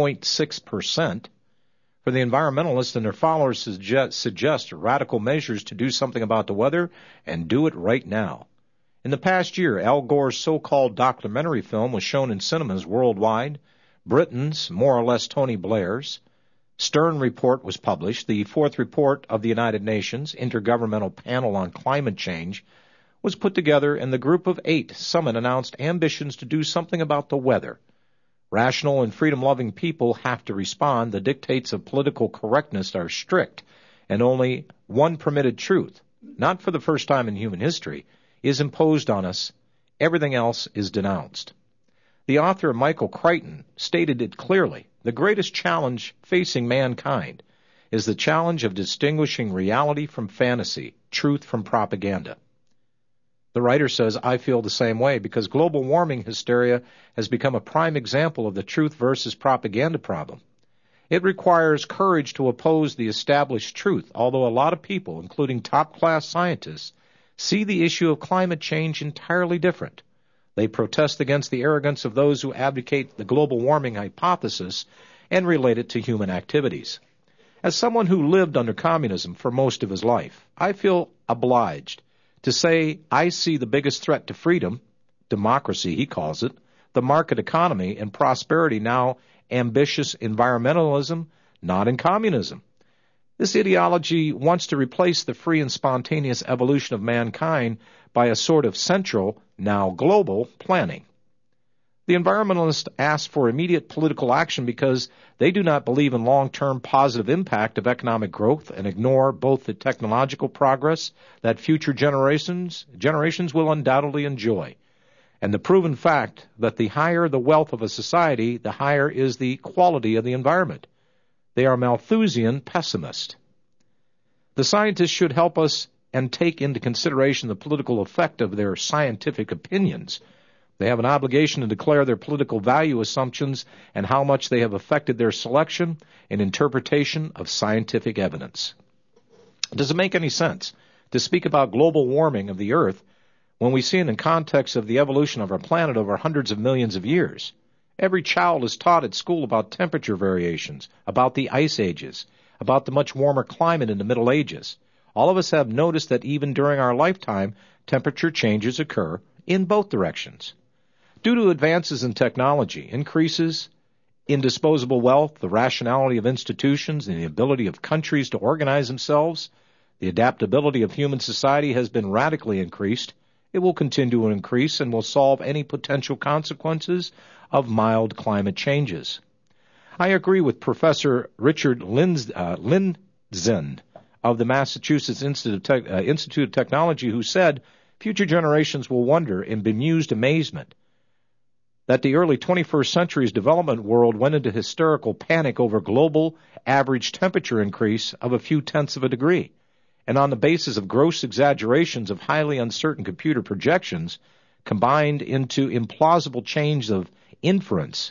0.6%. For the environmentalists and their followers suggest radical measures to do something about the weather, and do it right now. In the past year, Al Gore's so-called documentary film was shown in cinemas worldwide. Britain's, more or less Tony Blair's, Stern Report was published. The fourth report of the United Nations Intergovernmental Panel on Climate Change was put together, and the Group of 8 summit announced ambitions to do something about the weather. Rational and freedom-loving people have to respond. The dictates of political correctness are strict, and only one permitted truth, not for the first time in human history, is imposed on us. Everything else is denounced. The author, Michael Crichton, stated it clearly. The greatest challenge facing mankind is the challenge of distinguishing reality from fantasy, truth from propaganda. The writer says, I feel the same way, because global warming hysteria has become a prime example of the truth versus propaganda problem. It requires courage to oppose the established truth, although a lot of people, including top-class scientists, see the issue of climate change entirely different. They protest against the arrogance of those who advocate the global warming hypothesis and relate it to human activities. As someone who lived under communism for most of his life, I feel obliged to say I see the biggest threat to freedom, democracy he calls it, the market economy, and prosperity now ambitious environmentalism, not in communism. This ideology wants to replace the free and spontaneous evolution of mankind by a sort of central, now global, planning. The environmentalists ask for immediate political action because they do not believe in long-term positive impact of economic growth and ignore both the technological progress that future generations will undoubtedly enjoy, and the proven fact that the higher the wealth of a society, the higher is the quality of the environment. They are Malthusian pessimists. The scientists should help us and take into consideration the political effect of their scientific opinions. They have an obligation to declare their political value assumptions and how much they have affected their selection and interpretation of scientific evidence. Does it make any sense to speak about global warming of the Earth when we see it in context of the evolution of our planet over hundreds of millions of years? Every child is taught at school about temperature variations, about the ice ages, about the much warmer climate in the Middle Ages. All of us have noticed that even during our lifetime, temperature changes occur in both directions. Due to advances in technology, increases in disposable wealth, the rationality of institutions, and the ability of countries to organize themselves, the adaptability of human society has been radically increased. It will continue to increase and will solve any potential consequences of mild climate changes. I agree with Professor Richard Lindzen of the Massachusetts Institute of Technology, who said, future generations will wonder in bemused amazement that the early 21st century's development world went into hysterical panic over global average temperature increase of a few tenths of a degree, and on the basis of gross exaggerations of highly uncertain computer projections combined into implausible chains of inference,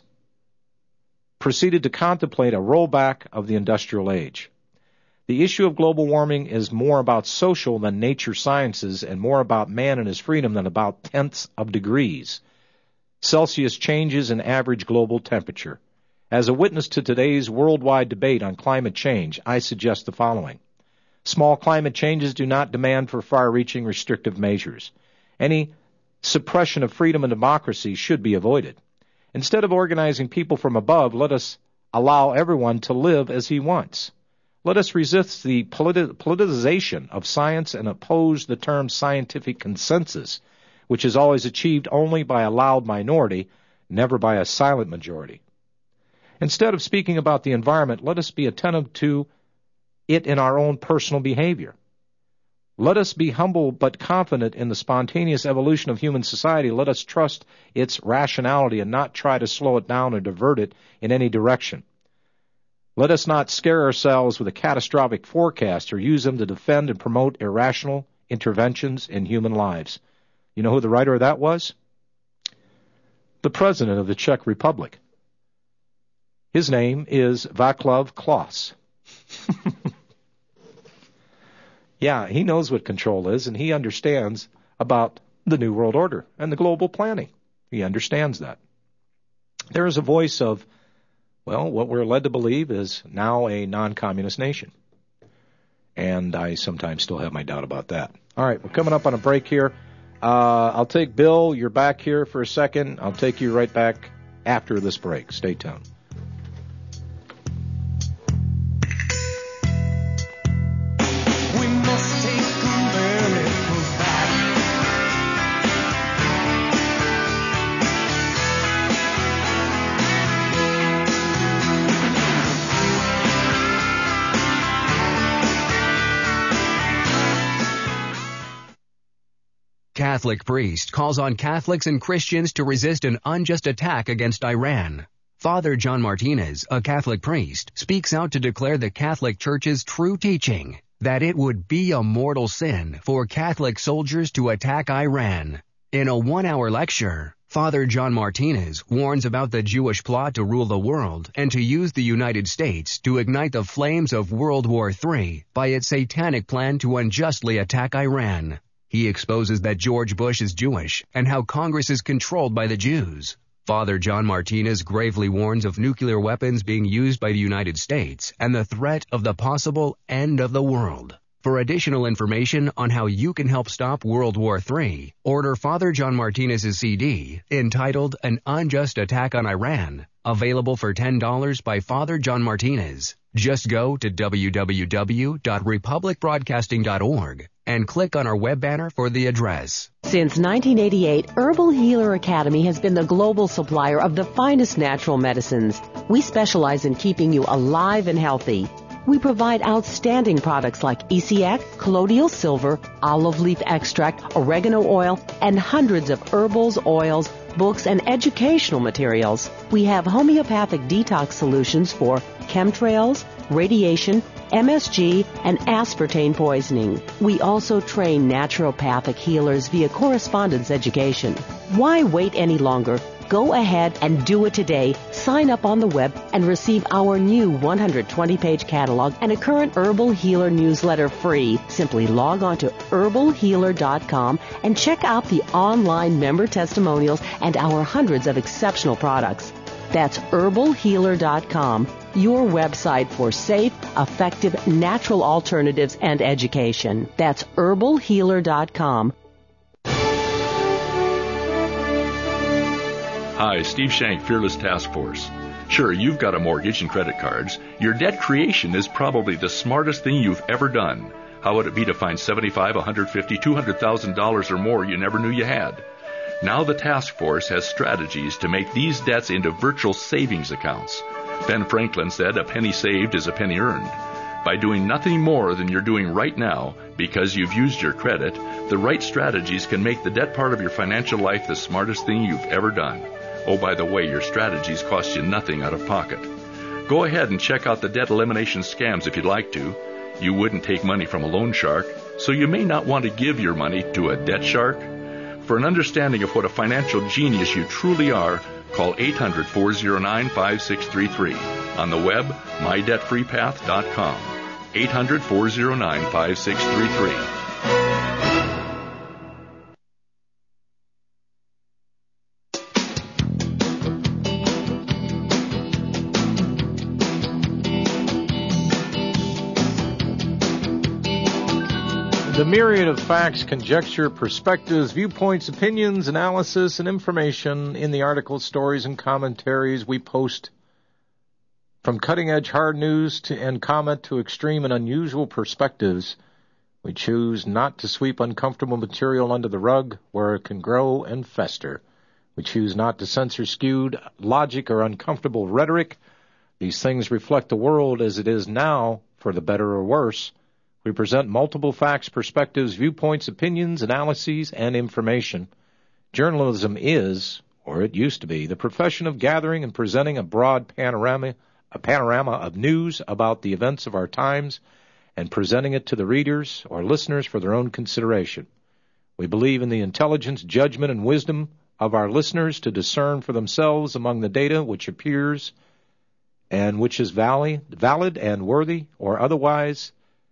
proceeded to contemplate a rollback of the industrial age. The issue of global warming is more about social than nature sciences and more about man and his freedom than about tenths of degrees. Celsius changes in average global temperature. As a witness to today's worldwide debate on climate change, I suggest the following. Small climate changes do not demand for far-reaching restrictive measures. Any suppression of freedom and democracy should be avoided. Instead of organizing people from above, let us allow everyone to live as he wants. Let us resist the politicization of science and oppose the term scientific consensus, which is always achieved only by a loud minority, never by a silent majority. Instead of speaking about the environment, let us be attentive to it in our own personal behavior. Let us be humble but confident in the spontaneous evolution of human society. Let us trust its rationality and not try to slow it down or divert it in any direction. Let us not scare ourselves with a catastrophic forecast or use them to defend and promote irrational interventions in human lives. You know who the writer of that was? The President of the Czech Republic. His name is Václav Klaus. Yeah, he knows what control is, and he understands about the New World Order and the global planning. He understands that. There is a voice of, well, what we're led to believe is now a non-communist nation. And I sometimes still have my doubt about that. All right, we're coming up on a break here. I'll take Bill. You're back here for a second. I'll take you right back after this break. Stay tuned. Catholic priest calls on Catholics and Christians to resist an unjust attack against Iran. Father John Martinez, a Catholic priest, speaks out to declare the Catholic Church's true teaching that it would be a mortal sin for Catholic soldiers to attack Iran. In a 1-hour lecture, Father John Martinez warns about the Jewish plot to rule the world and to use the United States to ignite the flames of World War III by its satanic plan to unjustly attack Iran. He exposes that George Bush is Jewish and how Congress is controlled by the Jews. Father John Martinez gravely warns of nuclear weapons being used by the United States and the threat of the possible end of the world. For additional information on how you can help stop World War III, order Father John Martinez's CD entitled An Unjust Attack on Iran, available for $10 by Father John Martinez. Just go to www.republicbroadcasting.org and click on our web banner for the address. Since 1988, Herbal Healer Academy has been the global supplier of the finest natural medicines. We specialize in keeping you alive and healthy. We provide outstanding products like ECX, colloidal silver, olive leaf extract, oregano oil, and hundreds of herbals, oils, books, and educational materials. We have homeopathic detox solutions for chemtrails, radiation, MSG, and aspartame poisoning. We also train naturopathic healers via correspondence education. Why wait any longer? Go ahead and do it today. Sign up on the web and receive our new 120-page catalog and a current Herbal Healer newsletter free. Simply log on to herbalhealer.com and check out the online member testimonials and our hundreds of exceptional products. That's herbalhealer.com, your website for safe, effective, natural alternatives and education. That's herbalhealer.com. Hi, Steve Shank, Fearless Task Force. Sure, you've got a mortgage and credit cards. Your debt creation is probably the smartest thing you've ever done. How would it be to find $75,000, $150,000, $200,000 or more you never knew you had? Now the task force has strategies to make these debts into virtual savings accounts. Ben Franklin said, "A penny saved is a penny earned." By doing nothing more than you're doing right now because you've used your credit, the right strategies can make the debt part of your financial life the smartest thing you've ever done. Oh, by the way, your strategies cost you nothing out of pocket. Go ahead and check out the debt elimination scams if you'd like to. You wouldn't take money from a loan shark, so you may not want to give your money to a debt shark. For an understanding of what a financial genius you truly are, call 800-409-5633. On the web, mydebtfreepath.com. 800-409-5633. The myriad of facts, conjecture, perspectives, viewpoints, opinions, analysis, and information in the articles, stories, and commentaries we post, from cutting-edge hard news and comment to extreme and unusual perspectives, we choose not to sweep uncomfortable material under the rug where it can grow and fester. We choose not to censor skewed logic or uncomfortable rhetoric. These things reflect the world as it is now, for the better or worse. We present multiple facts, perspectives, viewpoints, opinions, analyses, and information. Journalism is, or it used to be, the profession of gathering and presenting a broad panorama of news about the events of our times and presenting it to the readers or listeners for their own consideration. We believe in the intelligence, judgment, and wisdom of our listeners to discern for themselves among the data which appears and which is valid and worthy or otherwise.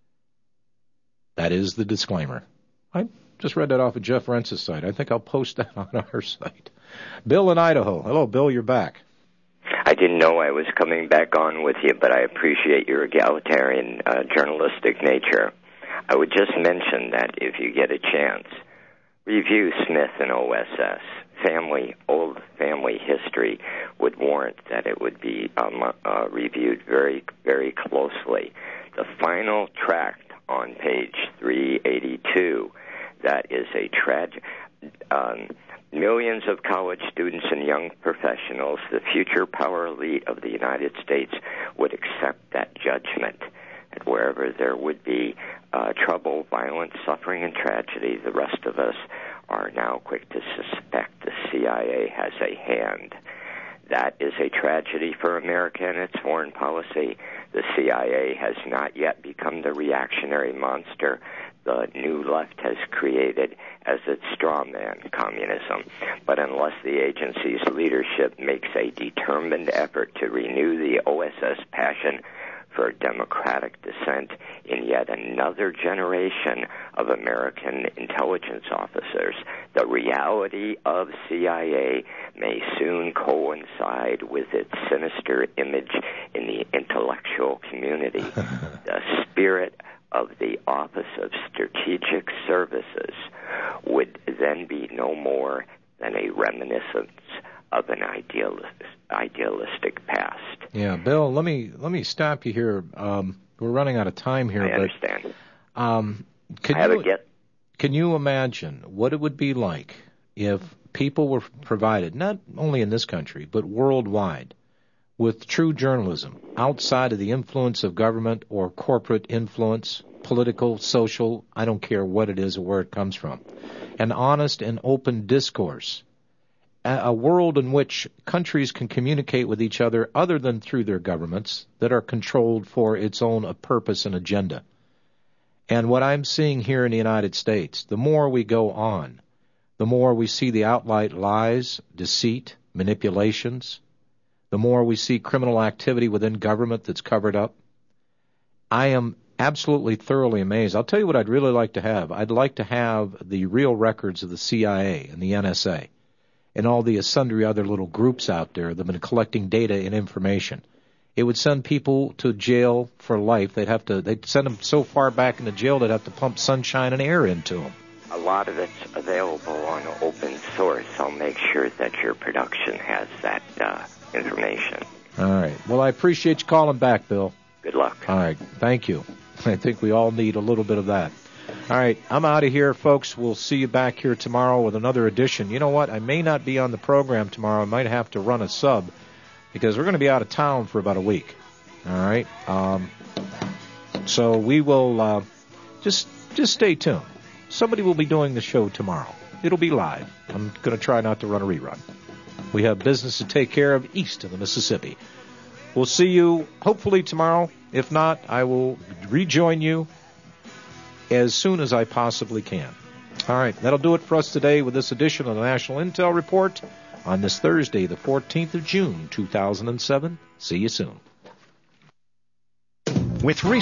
That is the disclaimer. I just read that off of Jeff Rentz's site. I think I'll post that on our site. Bill in Idaho. Hello, Bill, you're back. I didn't know I was coming back on with you, but I appreciate your egalitarian journalistic nature. I would just mention that if you get a chance, review Smith and OSS. Old family history would warrant that it would be reviewed very, very closely. The final tract on page 382, that is a tragic... millions of college students and young professionals, the future power elite of the United States, would accept that judgment. And wherever there would be trouble, violence, suffering, and tragedy, the rest of us are now quick to suspect the CIA has a hand. That is a tragedy for America and its foreign policy. The CIA has not yet become the reactionary monster the new left has created as its strawman communism. But unless the agency's leadership makes a determined effort to renew the OSS passion for democratic dissent in yet another generation of American intelligence officers, the reality of CIA may soon coincide with its sinister image in the intellectual community. The spirit of the Office of Strategic Services would then be no more than a reminiscence of an idealistic past. Yeah, Bill, let me stop you here. We're running out of time here. I understand. Can you imagine what it would be like if people were provided, not only in this country, but worldwide, with true journalism outside of the influence of government or corporate influence, political, social, I don't care what it is or where it comes from, an honest and open discourse, a world in which countries can communicate with each other than through their governments that are controlled for its own purpose and agenda. And what I'm seeing here in the United States, the more we go on, the more we see the outright lies, deceit, manipulations, the more we see criminal activity within government that's covered up. I am absolutely thoroughly amazed. I'll tell you what I'd really like to have. I'd like to have the real records of the CIA and the NSA and all the sundry other little groups out there that have been collecting data and information. It would send people to jail for life. They'd send them so far back into jail they'd have to pump sunshine and air into them. A lot of it's available on open source. I'll make sure that your production has that information. All right. Well, I appreciate you calling back, Bill. Good luck. All right. Thank you. I think we all need a little bit of that. All right. I'm out of here, folks. We'll see you back here tomorrow with another edition. You know what? I may not be on the program tomorrow. I might have to run a sub because we're going to be out of town for about a week. All right. So we will just stay tuned. Somebody will be doing the show tomorrow. It'll be live. I'm going to try not to run a rerun. We have business to take care of east of the Mississippi. We'll see you hopefully tomorrow. If not, I will rejoin you as soon as I possibly can. All right, that'll do it for us today with this edition of the National Intel Report on this Thursday, the 14th of June, 2007. See you soon. With